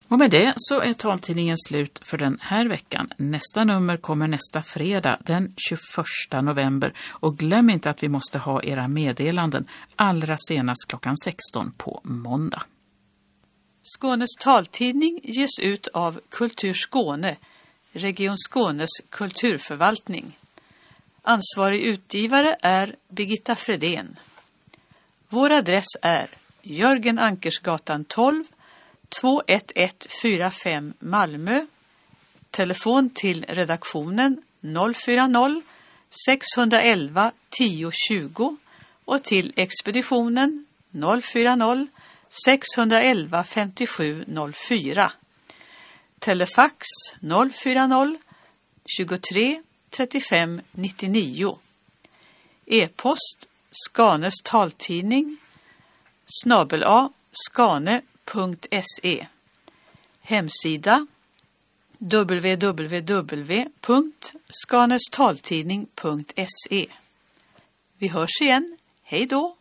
Och med det så är taltidningen slut för den här veckan. Nästa nummer kommer nästa fredag den 21 november. Och glöm inte att vi måste ha era meddelanden allra senast klockan 16 på måndag. Skånes taltidning ges ut av Kultur Skåne, Region Skånes kulturförvaltning. Ansvarig utgivare är Birgitta Fredén. Vår adress är Jörgen Ankersgatan 12, 21145 Malmö. Telefon till redaktionen 040 611 1020 och till expeditionen 040 611 5704. Telefax 040 23 35 99. E-post Skanes taltidning @skane.se. Hemsida www.skanestaltidning.se. Vi hörs igen. Hej då!